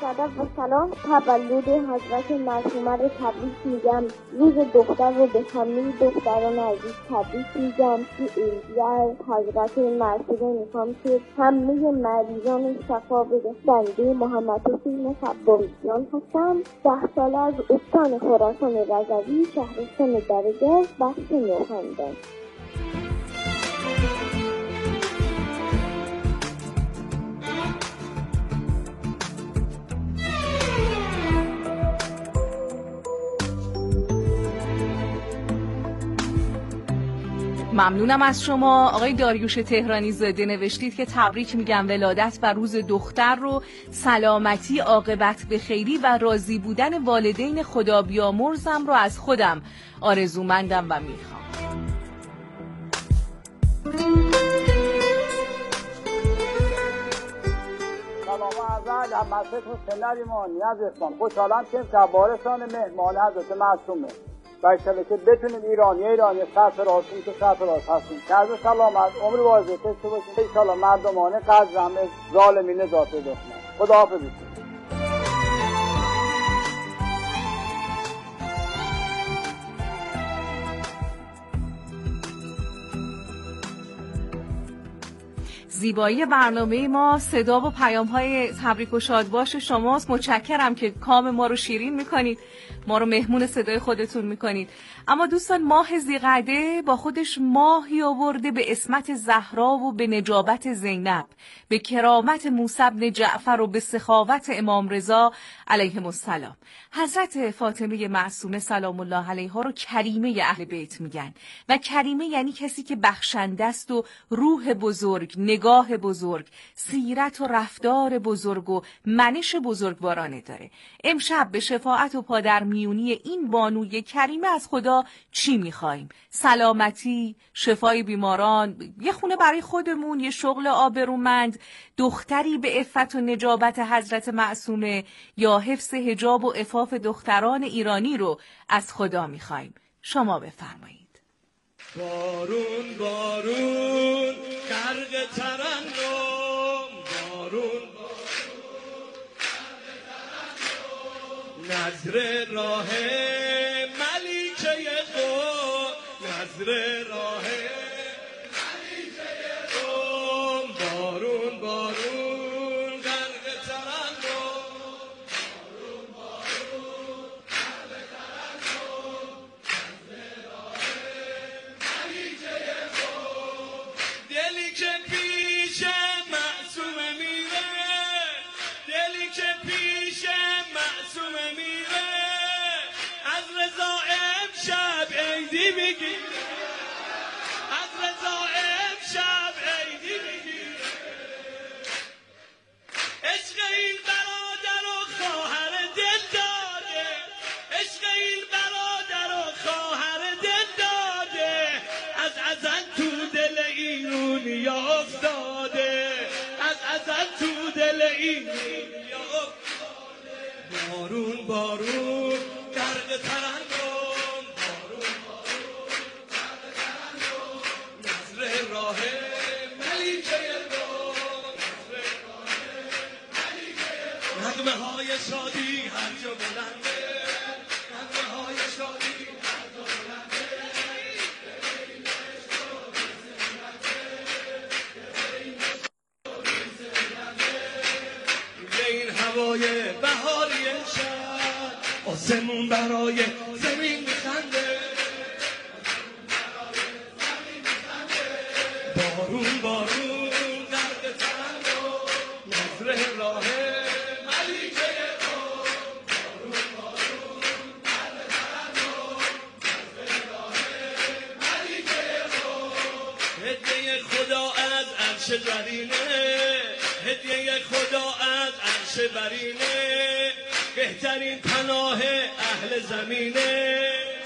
ادب و سلام. تولد حضرت معصومه رو تبریک میگم. روز دختر رو به همه دختران عزیز تبریک میگم که اینجا حضرت معصومه میخوام که همه مریضان شفا بده. بنده محمد حسین صباحیان هستم. 10 ساله از استان خراسان رضوی، شهرستان درگاه، بخش نوخندان. ممنونم از شما آقای داریوش تهرانی زاده. نوشتید که تبریک میگم ولادت و روز دختر رو سلامتی، عاقبت به خیری و راضی بودن والدین خدا بیامرزم رو از خودم آرزومندم و میخوام. سلام عرض ادب مسجد حسین ایمانی از اسلام. خوشحالم که شبارستان مهمان حضرت معصومه بایشتره که بتونیم ایرانی سرفرازتون که سرفراز هستیم که از سلامت عمر واضح داشته باشیم. انشاءالله مردمان قدرم ظالمین نجات دهند. خداحافظ. زیبایی برنامه ما صدا و پیام‌های تبریک و شادباش شماست. متشکرم که کام ما رو شیرین می‌کنید، ما رو مهمون صدای خودتون می‌کنید. اما دوستان، ماه ذی‌قعده با خودش ماهی آورده به اسمت زهرا و به نجابت زینب، به کرامت موسی بن جعفر و به سخاوت امام رضا علیهم السلام. حضرت فاطمه معصومه سلام الله علیها رو کریمه اهل بیت میگن و کریمه یعنی کسی که بخشنده است و روح بزرگ، نگاه بزرگ، سیرت و رفتار بزرگ و منش بزرگوارانه داره. امشب به شفاعت و پادرمیونی این بانوی کریمه از خدا چی میخوایم؟ سلامتی، شفای بیماران، یه خونه برای خودمون، یه شغل آبرومند، دختری به عفت و نجابت حضرت معصومه، یا حفظ حجاب و عفاف دختران ایرانی رو از خدا میخوایم. شما بفرمایید. بارون بارون غرق ترنم، بارون بارون غرق ترنم، نظر راه ملیکه خود، نظر راه ملیکه خود، بارون بارون غرق ترنم، بارون بارون غرق ترنم، نظر راه ملیکه خود، دلی که پیش معصومه میره، دلی که پیش معصومه میره، از رضا امشب عیدی بگیره، از رضا امشب عیدی بگیره. عشق این برادر و خواهر دل داده، عشق این برادر و خواهر دل داده، از ازل تو دل ایرونی افتاده، از ازل تو دل ایرونی افتاده. بارون بارون غرق ترنم، بارون بارون غرق ترنم، نظر راه ملیکه خود، نظر راه ملیکه خود. نغمه های شادی هر جا بلنده، نغمه های شادی هر جا بلنده، این هوای بهاری شب، آسمون برای زمین میخنده، بارون بارون غرق ترنم، نظر راه ملیکه خود، بارون بارون غرق ترنم، نظر راه ملیکه خود. هدیه خدا از عرش برینه، هدیه خدا از عرش برینه، بهترین پناه اهل زمینه،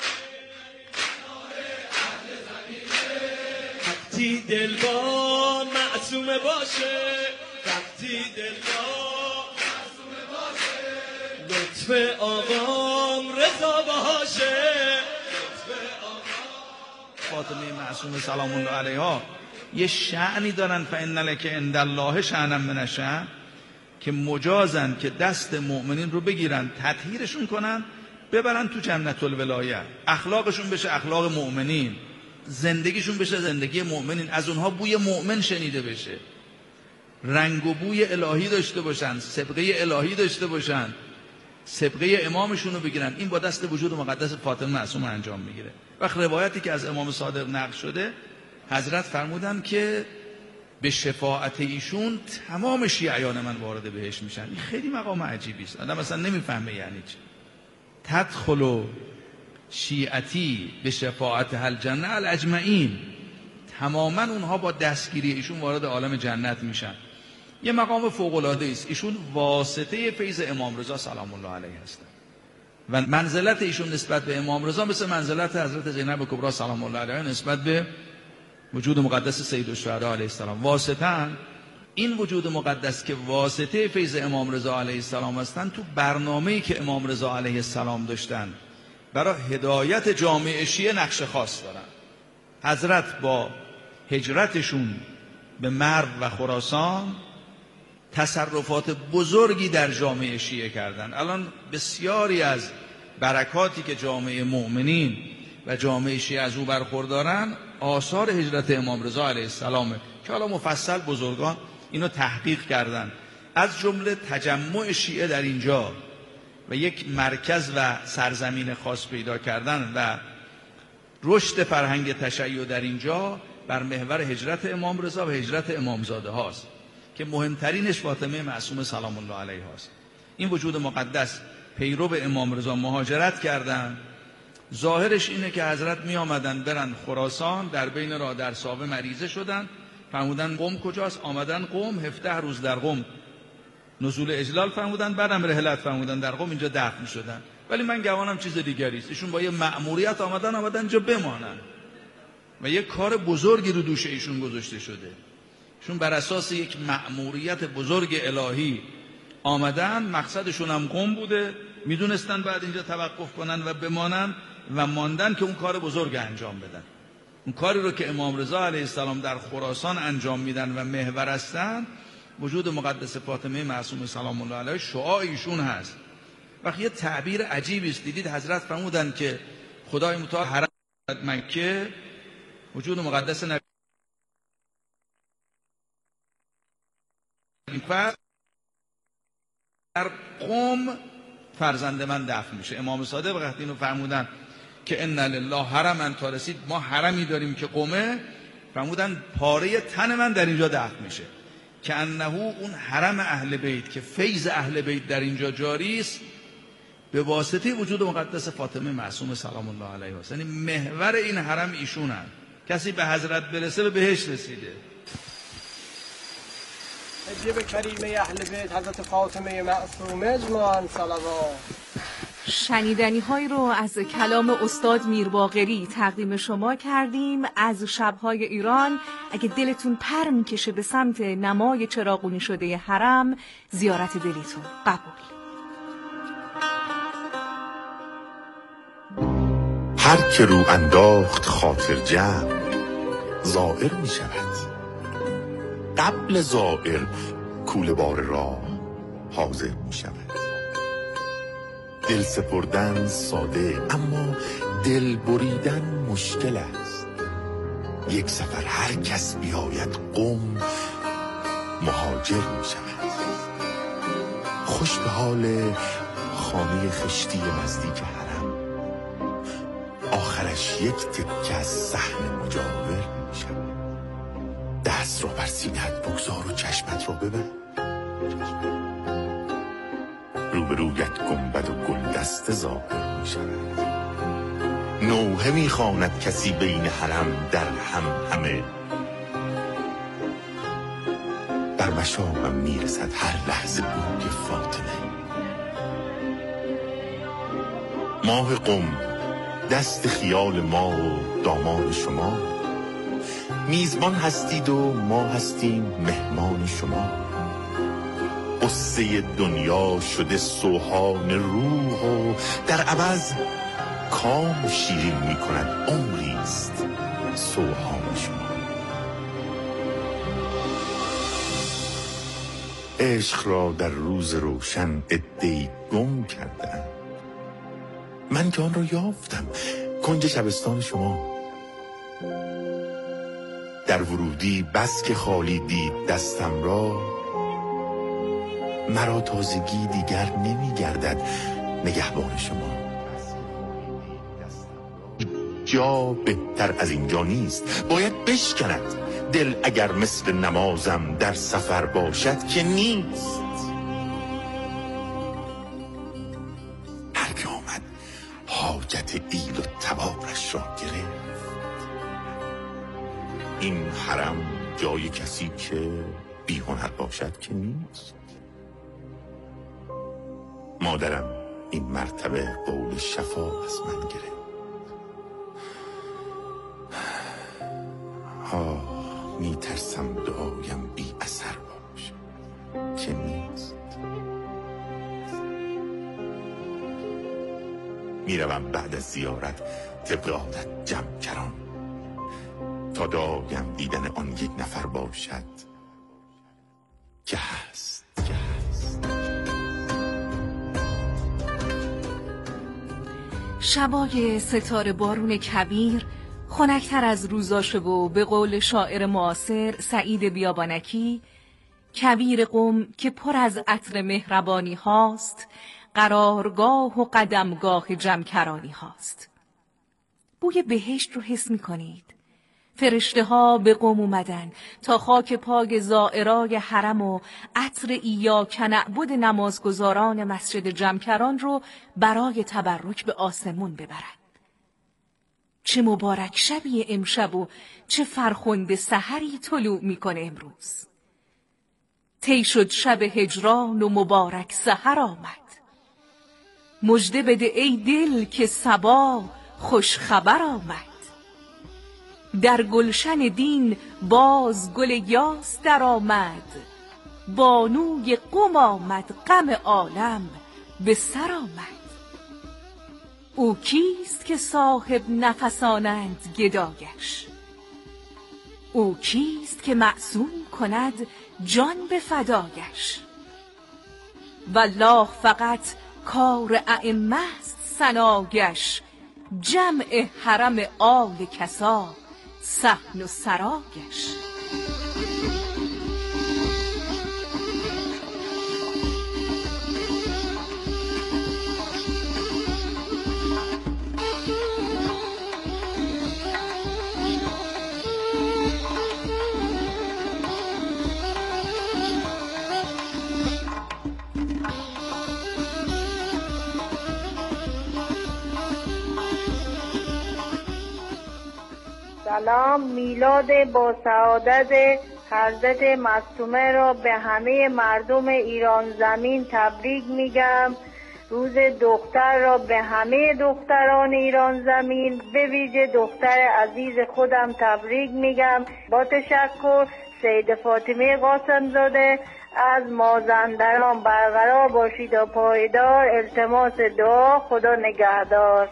وقتی دل با معصومه باشه، وقتی دل با معصومه باشه، لطف آقام رضا باشه، لطف آقام. فاطمه معصومه سلام الله علیها یه شأنی دارن، فإن لک عند الله شأنا من الشأن. که مجازن که دست مؤمنین رو بگیرن، تطهیرشون کنن، ببرن تو جنت الولایه، اخلاقشون بشه اخلاق مؤمنین، زندگیشون بشه زندگی مؤمنین، از اونها بوی مؤمن شنیده بشه، رنگ و بوی الهی داشته باشن، سابقه الهی داشته باشن، سابقه امامشون رو بگیرن. این با دست وجود مقدس فاطمه معصومه انجام میگیره. وقت روایتی که از امام صادق نقل شده، حضرت فرمودن که به شفاعت ایشون تمام شیعیان من وارد بهشت میشن. این خیلی مقام عجیبی است، آدم اصلا نمیفهمه یعنی چی. تدخل شیعتی به شفاعت الجنه الاجمعین، تماما اونها با دستگیری ایشون وارد عالم جنت میشن. یه مقام فوق العاده است. ایشون واسطه فیض امام رضا سلام الله علیه هستن و منزلت ایشون نسبت به امام رضا مثل منزلت حضرت زینب کبرا سلام الله علیها نسبت به وجود مقدس سید الشهدا علیه السلام. واسطه این وجود مقدس که واسطه فیض امام رضا علیه السلام هستن، تو برنامه‌ای که امام رضا علیه السلام داشتن برای هدایت جامعه شیعه نقش خاص دارن. حضرت با هجرتشون به مرو و خراسان تصرفات بزرگی در جامعه شیعه کردن. الان بسیاری از برکاتی که جامعه مؤمنین و جامعه شیعه از او برخوردارن آثار هجرت امام رضا علیه السلامه که حالا مفصل بزرگان اینو تحقیق کردن. از جمله تجمع شیعه در اینجا و یک مرکز و سرزمین خاص پیدا کردن و رشد فرهنگ تشیع در اینجا بر محور هجرت امام رضا و هجرت امامزاده هاست که مهمترینش فاطمه معصومه سلام الله علیها است. این وجود مقدس پیرو امام رضا مهاجرت کردن. ظاهرش اینه که حضرت می آمدن برن خراسان، در بین راه در ساوه مریضه شدن، فرمودن قم کجاست؟ آمدن قم، 17 روز در قم نزول اجلال فرمودن، بعدم رحلت فرمودن در قم، اینجا دفن شدن. ولی من گمانم چیز دیگری است. ایشون با یه مأموریت آمدن اینجا بمانن و یه کار بزرگی رو دوش ایشون گذاشته شده. ایشون بر اساس یک مأموریت بزرگ الهی آمدن، مقصدشون هم قم بوده، میدونستن بعد اینجا توقف کنن و بمانن و ماندن که اون کار بزرگ انجام بدن. اون کاری رو که امام رضا علیه السلام در خراسان انجام میدن و محور هستن، وجود مقدس فاطمه معصومه سلام الله علیها شعاع ایشون هست. وقتی یه تعبیر عجیبی است، دیدید حضرت فرمودن که خدای متعال حرم مکه وجود مقدس نبی در قم فرزند من دفن میشه. امام صادق وقتی اینو فرمودن که ان لله حرما، تا رسید ما حرمی داریم که قمه، فرمودن پاره تن من در اینجا دفن میشه، که انه اون حرم اهل بیت که فیض اهل بیت در اینجا جاری است به واسطه وجود مقدس فاطمه معصومه سلام الله علیها است. یعنی محور این حرم ایشونن. کسی به حضرت برسه به بهشت رسیده. به کریمه اهل بیت حضرت فاطمه معصومه اجماعاً صلوات. شنیدنی های رو از کلام استاد میرباقری تقدیم شما کردیم از شبهای ایران. اگه دلتون پر میکشه به سمت نمای چراغونی شده حرم، زیارت دلیتون قبول. هر که رو انداخت خاطر جمع زائر می شود. قبل زائر کوله بار راه حاضر می شود. دل سپردن ساده اما دل بریدن مشکل است. یک سفر هر کس بیاید قم مهاجر می شود. خوش به حال خانه خشتی نزدیک حرم، آخرش یک تکه از صحن مجاور می شود. دست را بر سینه‌ات بگذار و چشمت را ببند. روبرویت گنبد و گلدسته ظاهر می شود. نوحه می خواند کسی بین حرم در هم همه. بر مشامم می رسد هر لحظه بوی فاطمه. ماه قم دست خیال ما و دامان شما. میزبان هستید و ما هستیم مهمان شما. قصه دنیا شده سوهان روح و در عوض کام شیرین می کند عمریست سوهان شما. عشق را در روز روشن عده‌ای گم کردند. من که آن را یافتم، کنج شبستان شما. در ورودی بس که خالی دید دستم را، مرا تازگی دیگر نمی گردد نگهبان شما. جا بهتر از اینجا نیست، باید بشکند دل اگر مثل نمازم در سفر باشد که نیست. هر که آمد حاجت ایل و تبارش را گرفت. این حرم جای کسی که بی هنر باشد که نیست. مادرم این مرتبه قول شفا از من گرفت. می ترسم دعایم بی اثر باشه که نیست. می روم بعد از زیارت طبق عادت جمکران، تا دعایم دیدن آن یک نفر باشد که هست. شبای ستاره بارون کبیر خنک‌تر از روزاشه و به قول شاعر معاصر سعید بیابانکی، کبیر قم که پر از عطر مهربانی هاست، قرارگاه و قدمگاه جمکرانی هاست. بوی بهشت رو حس می کنید. فرشته ها به قم اومدن تا خاک پای زائرای حرم و عطر ایاک نعبد نمازگزاران مسجد جمکران رو برای تبرک به آسمون ببرن. چه مبارک شبیه امشب و چه فرخنده سحری طلوع میکنه امروز. طی شد شب هجران و مبارک سحر آمد. مژده بده ای دل که صبا خوش خبر آمد. در گلشن دین باز گل یاس در آمد. بانوی قم آمد غم عالم به سر آمد. او کیست که صاحب نفسانند گدایش؟ او کیست که معصوم کند جان به فدایش؟ والله فقط کار ائمه است ثنایش. جمع حرم آل کسا صحن و سرایش. سلام، میلاد با سعادت حضرت معصومه را به همه مردم ایران زمین تبریک میگم. روز دختر را به همه دختران ایران زمین، به ویژه دختر عزیز خودم تبریک میگم. با تشکر، سید فاطمه قاسم زاده از مازندران. برقرار باشید و پایدار. التماس دعا. خدا نگهدار.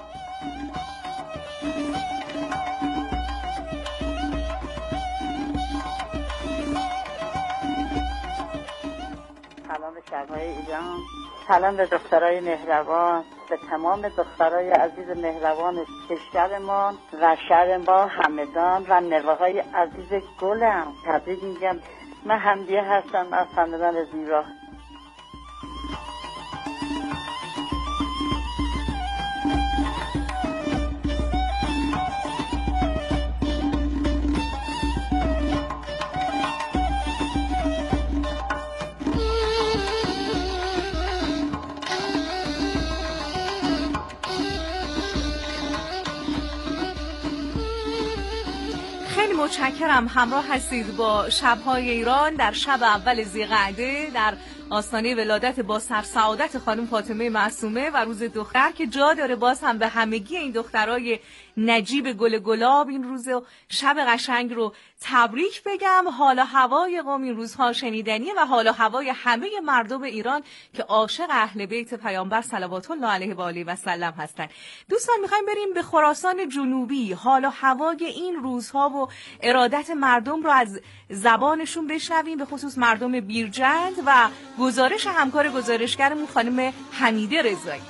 سلام به شهرهای ایران، سلام به دخترای مهربان، به تمام دخترای عزیز مهربان کشورمان و شهر ما همدان و نوه‌های عزیز گلم تبریک میگم. من حمدیه هستم از خاندان زیبا. متشکرم همراه هستید با شب‌های ایران در شب اول ذی‌قعده در آستانه ولادت با سرسعادت خانم فاطمه معصومه و روز دختر که جا داره باز هم به همگی این دخترای نجیب گل گلاب این روز شب قشنگ رو تبریک بگم. حالا هوای قم این روزها شنیدنیه و حالا هوای همه مردم ایران که عاشق اهل بیت پیامبر صلوات الله علیه و آله و سلم هستن. دوستان میخوایم بریم به خراسان جنوبی، حالا هوای این روزها و ارادت مردم رو از زبانشون بشنویم، به خصوص مردم بیرجند و گزارش همکار گزارشگرمون خانم حمیده رضایی.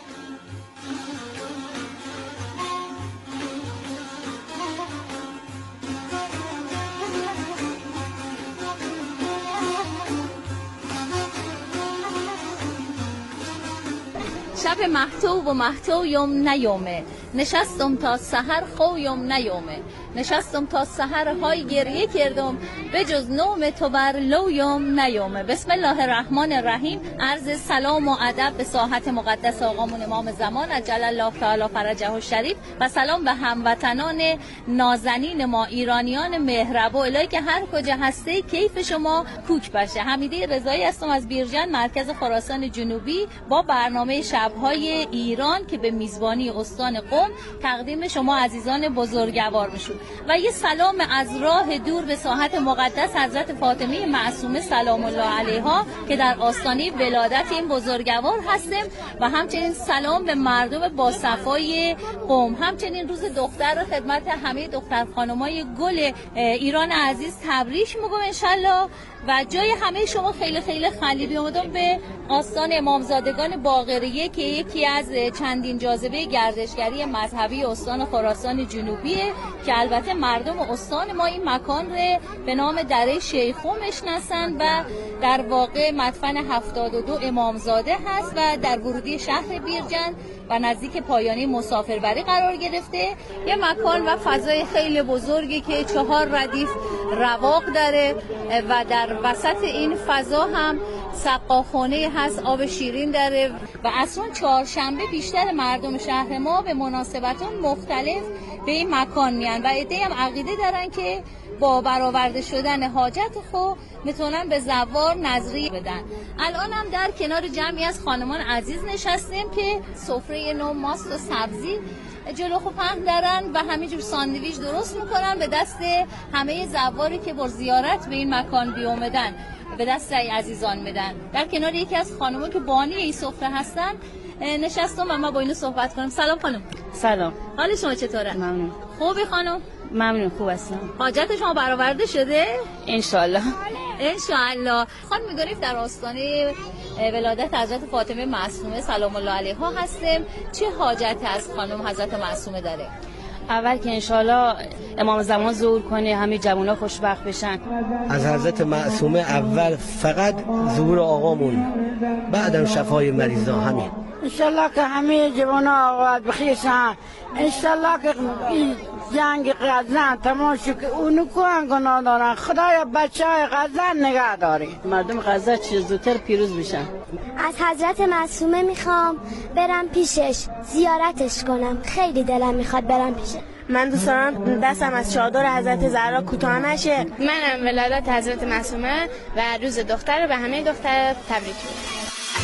شب محتو و محتویم نیومه، نشستم تا سحر خویم نیومه، نشستم تا سحر های گریه کردم، به جز نوم تو بر لویم نیومه. بسم الله الرحمن الرحیم. عرض سلام و ادب به ساحت مقدس آقامون امام زمان عجل الله تعالی فرجه الشریف و سلام به هموطنان نازنین ما ایرانیان مهربا، الهی که هر کجا هستی کیف شما کوک باشه. حمیده رضایی هستم از بیرجند مرکز خراسان جنوبی با برنامه شب‌های ایران که به میزبانی استان قم تقدیم شما عزیزان بزرگوار میشه. و یه سلام از راه دور به ساحت مقدس حضرت فاطمه معصومه سلام الله علیها که در آستانه ولادت این بزرگوار هستیم و همچنین سلام به مردم با صفای قم. همچنین روز دختر رو خدمت همه دختر خانمای گل ایران عزیز تبریک میگم انشالله و جای همه شما خیلی خیلی خالی بیامدم به آستان امامزادگان باقریه که یکی از چندین جاذبه گردشگری مذهبی استان خراسان جنوبیه که البته مردم استان ما این مکان رو به نام دره شیخو میشناسن و در واقع مدفن 72 امامزاده هست و در ورودی شهر بیرجند و نزدیک پایانه مسافربری قرار گرفته. یه مکان و فضای خیلی بزرگی که 4 ردیف رواق داره و در وسط این فضا هم سقاخانه هست، آب شیرین داره و اصلا چهارشنبه بیشتر مردم شهر ما به مناسبتان مختلف به این مکان میان و عده‌ای هم عقیده دارن که با برآورده شدن حاجت خود میتونن به زوار نظری بدن. الان هم در کنار جمعی از خانمان عزیز نشستیم که سفره نو ماست و سبزی جلو خو پهن دارن و همینجور ساندویچ درست میکنن به دست همه زواری که با زیارت به این مکان بیومدن به دست عزیزان میدن. در کنار یکی از خانم‌ها که بانی این سفره هستن نشستم و ما با اینو صحبت کنم. سلام خانم. سلام. حال شما چطوره؟ ممنون. خوبی خانم؟ ممنون، خوب هستم. حاجت شما برآورده شده؟ انشالله. انشالله. خانم می‌دونید در آستانه ولادت حضرت فاطمه معصومه سلام الله علیها هستیم. چه حاجتی از خانم حضرت معصومه داره؟ اول که انشالله امام زمان ظهور کنه همه جوونا خوشبخت بشن. از حضرت معصومه اول فقط ظهور آقامون، بعدم شفای مریضا. همین انشالله که همه جوانا آقاد بخیشن، انشالله که این جنگ غزن تمام شد که اونو کوهن گناه دارن. خدایا بچه های غزن نگه داری، مردم غزه چیز زودتر پیروز بشن. از حضرت معصومه میخوام برم پیشش زیارتش کنم، خیلی دلم میخواد برم پیشش. من دوست دارم دستم از چادر حضرت زهرا کوتاه نشه. منم ولادت حضرت معصومه و روز دختر به همه دختر تبریک میگم.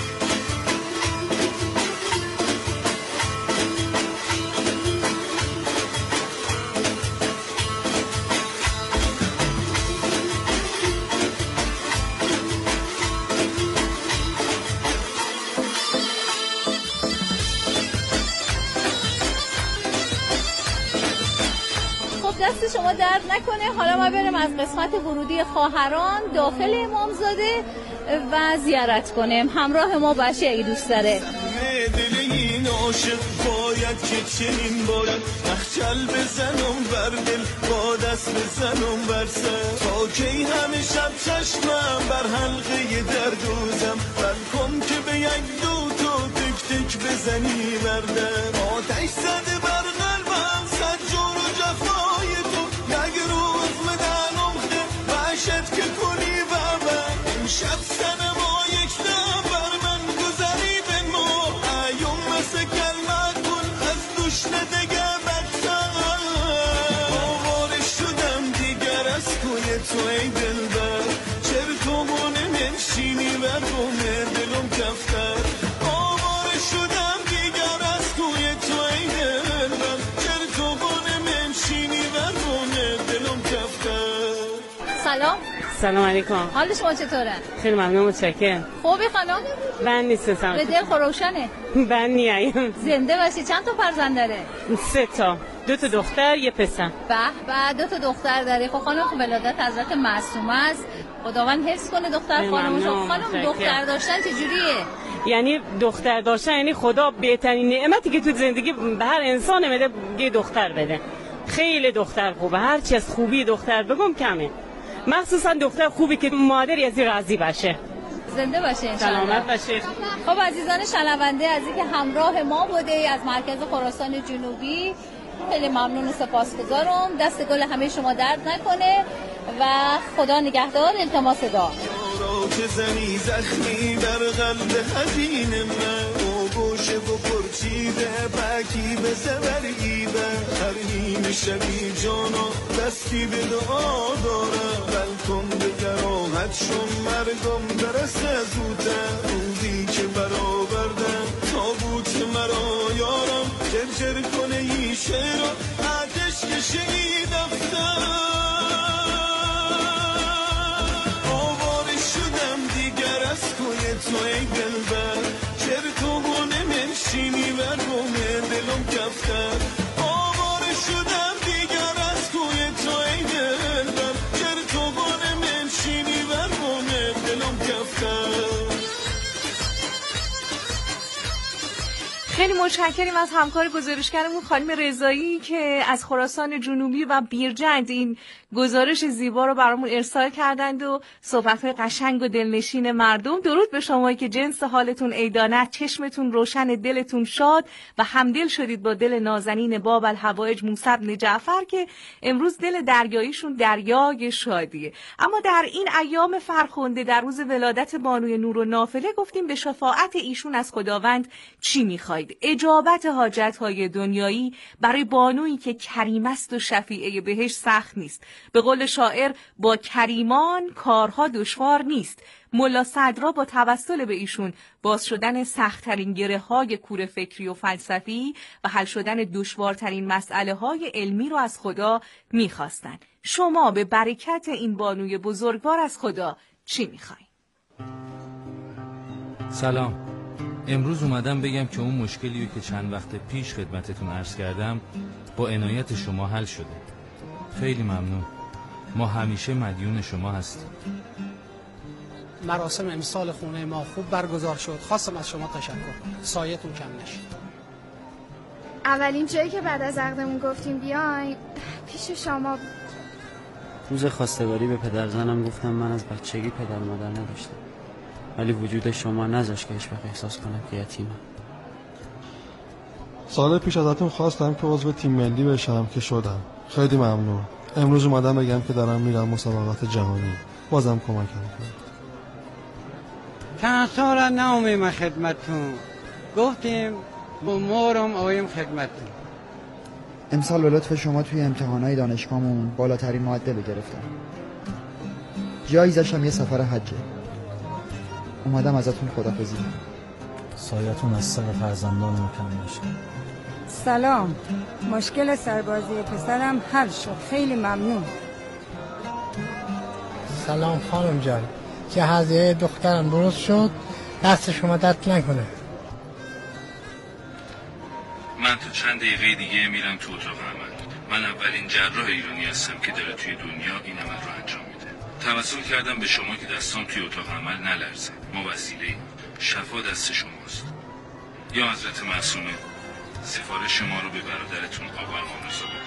دست شما درد نکنه. حالا ما بریم از قسمت ورودی خواهران داخل امامزاده و زیارت کنیم. همراه ما باشه اگه دوست داره. این عاشق باید که چنین باید نخچل بزنم بر دل با دست بزنم بر سر تا کی همه شب چشمم بر حلقه در دوزم بلکن که به یک دو تو تک تک بزنی بر در آتش زده بر قلبم صد جور و جفای تو یک روز مدنم خده وحشت که کنی بابا امشب سنما یک دم بر من گذری به ما ایوم مثل کلمت کن از دوشنه دیگه بدتر آوارش شدم دیگر از کوی تو ای دلبر چرا تو منشینی بر بومر سلام. سلام علیکم. حال شما چطوره؟ خیلی ممنون، متشکرم. خوبی خانم؟ بند نیستم. به دل روشنه. بند نیم. زنده باشی. چند تا فرزند داره؟ 3 تا. 2 تا دختر، 1 پسر. به به، 2 تا دختر داری. خب خانم ولادت حضرت معصومه است. خداوند حفظ کنه دختر خانمشو. خانم دختر داشتن چجوریه؟ یعنی دختر داشتن یعنی خدا بهترین نعمتی که تو زندگی به هر انسان میده یه دختر بده. خیلی دختر خوبه، هر چی از خوبی دختر بگم کمه، مخصوصا دختر خوبی که مادری از این راضی باشه. زنده باشه انشالله. سلامت باشه. خب عزیزان شنونده، از اینکه همراه ما بوده از مرکز خراسان جنوبی خیلی ممنون و سپاسگزارم. دست گل همه شما درد نکنه و خدا نگهدار. التماس دعا. که زنی زخمی در قلب حزین من و گوشه و پرچیده پاکی به زبرگیده هر نیم شبی جانا دستی به دعا داره بلکن به دراحت شم مرگم درسته زوده روزی که برآوردن تابوت مرا یارم جرجر کنه این شعر و آتش کشه ای دفتر تو ای دلبر چرا تو نمیشینی و رومه دلم کفتر آواره شدم دیگر از توی تو ای دلبر چرا تو نمیشینی و رومه دلم کفتر. خیلی متشکریم از همکار گزارشگرمون خانم رضایی که از خراسان جنوبی و بیرجند این گزارش زیبا رو برامون ارسال کردند و صحبت‌های قشنگ و دلنشین مردم. درود به شمایی که جنس حالتون عیدانه، چشمتون روشن، دلتون شاد و همدل شدید با دل نازنین باب الحوائج موسی بن جعفر که امروز دل دریاییشون دریای شادیه. اما در این ایام فرخنده، در روز ولادت بانوی نور و نافله، گفتیم به شفاعت ایشون از خداوند چی می‌خواید؟ اجابت حاجت‌های دنیایی برای بانویی که کریم است و شفیعه بهشت سخت نیست. به قول شاعر با کریمان کارها دشوار نیست. ملا صدرا با توسل به ایشون باز شدن سخت‌ترین گره‌های کور فکری و فلسفی و حل شدن دشوارترین مسئله‌های علمی رو از خدا می‌خواستن. شما به برکت این بانوی بزرگوار از خدا چی می‌خواید؟ سلام. امروز اومدم بگم که اون مشکلی که چند وقت پیش خدمتتون عرض کردم با عنایت شما حل شده. خیلی ممنون. ما همیشه مدیون شما هستیم. مراسم امسال خونه ما خوب برگزار شد. خواستم از شما تشکر کنم. سایتون کم نشه. اولین جایی که بعد از عقدمون گفتیم بیاین پیش شما. روز خواستگاری به پدرزنم گفتم من از بچگی پدر مادر نداشتم، ولی وجود شما نذاشت که هیچ وقت احساس کنم که یتیمم. سال پیش ازتون خواستم که عضو تیم ملی بشم که شدم. خیلی ممنون. امروز اومدم بگم که دارم میرم مسابقات جهانی. بازم کمکم کنید. چند سال ناومیم خدمتتون. گفتیم مورم آویم خدمتتون. امسال به لطف شما توی امتحانات دانشگاهمون بالاترین معدل گرفتم. جایزش هم یه سفر حجه. اومدم ازتون خداحافظی کنم. سایتون از سر فرزندانم کم نشه. سلام. مشکل سربازی پسرم حل شد. خیلی ممنون. سلام خانم جان. جهازیه دخترم درست شد. دست شما درد نکنه. من تا چند دقیقه دیگه میرم تو اتاق عمل. من اولین جراح ایرانی هستم که داره توی دنیا این عمل رو انجام میده. توسل کردم به شما که دستام توی اتاق عمل نلرزه. ما وسیله شفا دست شماست. یا حضرت معصومه سفارش شما رو به برادرتون آقا امام رضا بکنید.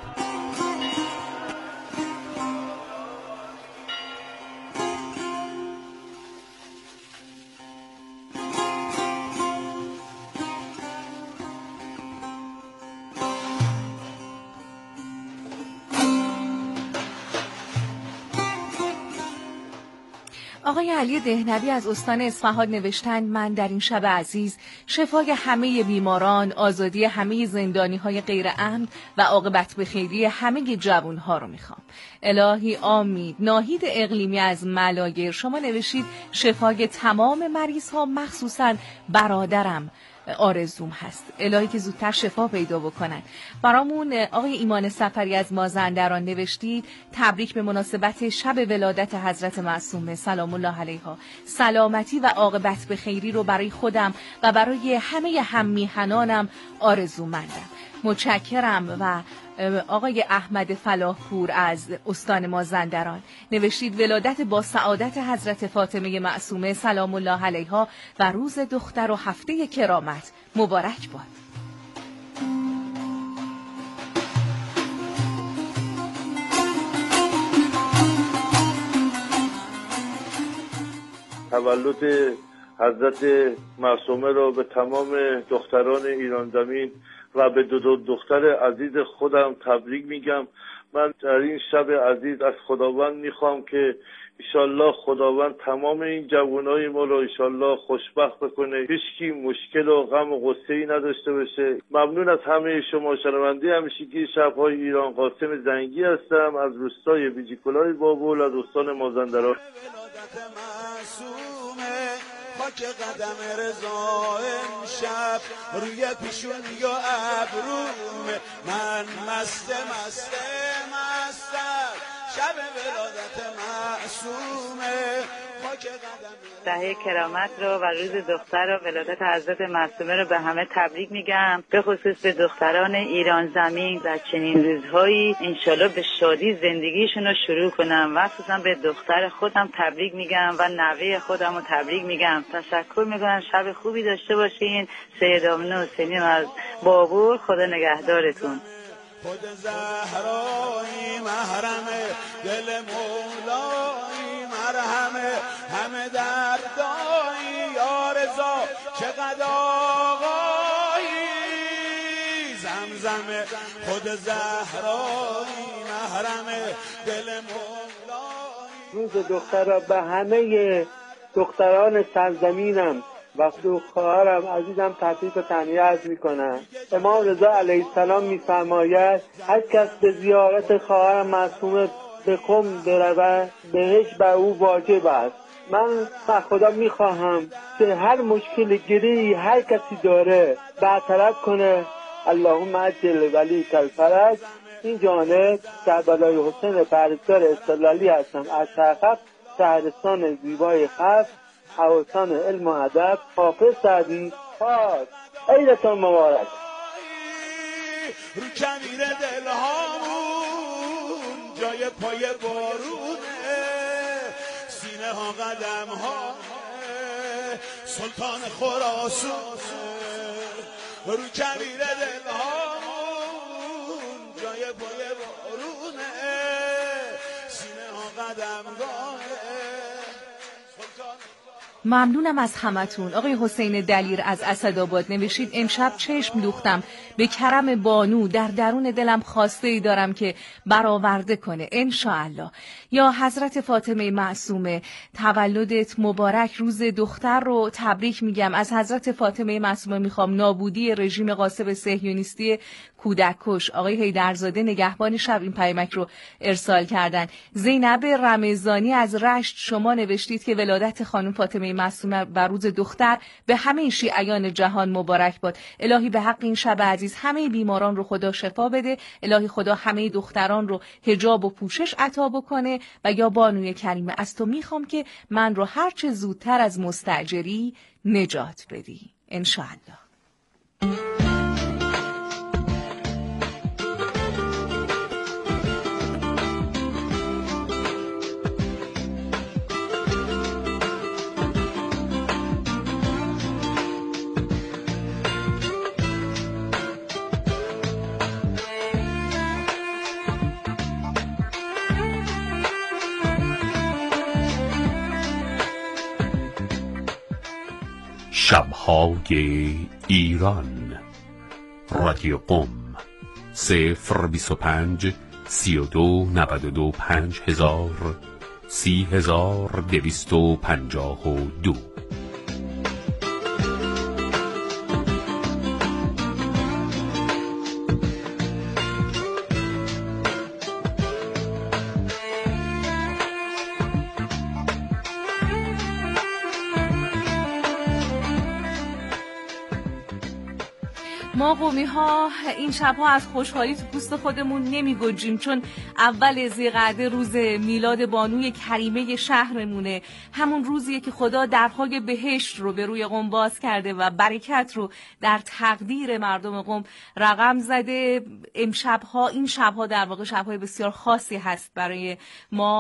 آقای علی دهنوی از استان اصفهان نوشتند من در این شب عزیز شفای همه بیماران، آزادی همه زندانی‌های غیر امن و عاقبت بخیری همه جوان‌ها رو میخوام. الهی آمین. ناهید اقلیمی از ملایر شما نوشید شفای تمام مریض‌ها مخصوصاً برادرم آرزوم هست. الهی که زودتر شفا پیدا بکنن. برامون آقای ایمان سفری از مازندران نوشتید تبریک به مناسبت شب ولادت حضرت معصومه سلام الله علیها. سلامتی و عاقبت به خیری رو برای خودم و برای همه هممیهنانم آرزومندم. متشکرم. و آقای احمد فلاحپور از استان مازندران نوشتید ولادت با سعادت حضرت فاطمه معصومه سلام الله علیها و روز دختر و هفته کرامت مبارک باد. تولد حضرت معصومه را به تمام دختران ایران زمین و به دو دختر عزیز خودم تبریک میگم. من در این شب عزیز از خداوند میخوام که انشالله خداوند تمام این جوانای ما رو انشالله خوشبخت بکنه، هیچکی مشکل و غم و غصه‌ای نداشته باشه. ممنون از همه شما. شنونده همیشگی شب‌های ایران قاسم زنگی هستم از روستای بیجیکلای بابل از استان مازندران. خاک قدم رضا امشب روی پیشون یا ابروم من مستم شب ولادت معصومه. دهه کرامت رو و روز دختر و ولادت حضرت معصومه رو به همه تبریک میگم، به خصوص به دختران ایران زمین و چنین روزهایی انشالله به شادی زندگیشون رو شروع کنم. و خصوصا به دختر خودم تبریک میگم و نوه خودم رو تبریک میگم. تشکر میکنم. شب خوبی داشته باشین. سید آمنه حسینی از بابور. خدا نگهدارتون. خود زهرایی محرمه دل مولایی مرهمه همه دردایی یا رضا چقدر آقایی زمزمه خود زهرایی محرمه دل مولایی. روز دختر را به همه دختران سرزمینم و دو خواهرم عزیزم تبریک و تهنیت عرض میکنم. امام رضا علیه السلام میفرماید هر کس به زیارت خواهرم معصومه به قم برود بهشت بر او واجب است. من از خدا میخواهم که هر مشکل گیری هر کسی داره برطرف کنه. اللهم عجل ولی الفرج. این جانب کربلای حسین پرستار استقلالی هستم از شرقت شهرستان زیبای خلق حواسان علم و ادب. حافظ سعدی پاس. عیدتان مبارک. رو کمیر دلهامون جای پای بارونه، سینه ها قدم ها سلطان خراسان. رو کمیر دلهامون جای پای بارونه، سینه ها قدم گاه سلطان. ممنونم از همتون. آقای حسین دلیر از اسدآباد نوشید امشب چشم دوختم به کرم بانو، در درون دلم خواسته ای دارم که برآورده کنه انشاءالله. یا حضرت فاطمه معصومه تولدت مبارک، روز دختر رو تبریک میگم. از حضرت فاطمه معصومه میخوام نابودی رژیم غاصب صهیونیستی کودک کش. آقای حیدرزاده نگهبان شب این پیامک رو ارسال کردن. زینب رمضانی از رشت شما نوشتید که ولادت خانم فاطمه معصومه و روز دختر به همه شیعیان جهان مبارک باد. الهی به حق این شب عزیز همه بیماران رو خدا شفا بده. الهی خدا همه دختران رو حجاب و پوشش عطا بکنه. و یا بانوی کریمه از تو میخوام که من رو هرچه زودتر از مستاجری نجات بدی انشاءالله. شب‌های ایران. رادیو قم 025 32 92 5000 3252. ما قومی ها این شبها از خوشحالی تو پوست خودمون نمیگنجیم، چون اول ذی‌قعده روز میلاد بانوی کریمه شهرمونه، همون روزیه که خدا درهای بهشت رو به روی قم باز کرده و برکت رو در تقدیر مردم قم رقم زده. این شبها در واقع شبهای بسیار خاصی هست برای ما.